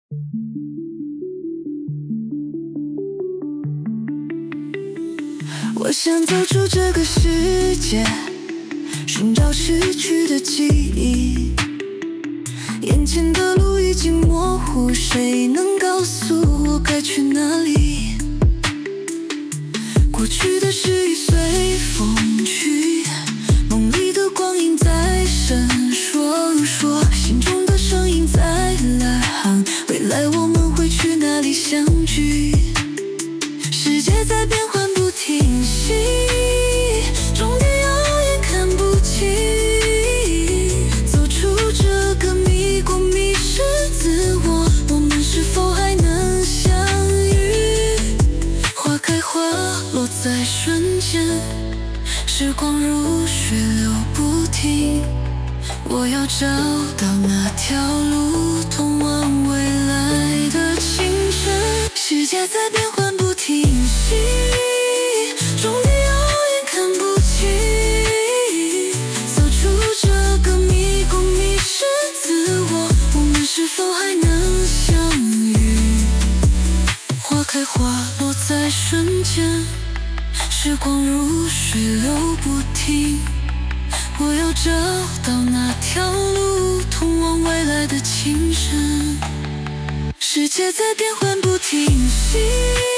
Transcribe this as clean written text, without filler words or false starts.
我想走出这个世界，寻找失去的记忆。眼前的路已经模糊，谁能告诉我该去哪里？过去的事已随风去，梦里的光阴在闪烁，心中的声音在呐喊，未来我们会去哪里相聚？世界在变幻不停息，终点遥远看不清，走出这个迷宫，迷失自我，我们是否还能相遇？花开花落在瞬间，时光如水流不停，我要找到那条路通往未来的清晨。世界在变幻不停息，终点遥远看不清，走出这个迷宫，迷失自我，我们是否还能相遇？花开花落在瞬间，时光如水流不停，我要找到那条路通往未来的清晨。世界在变幻不停息。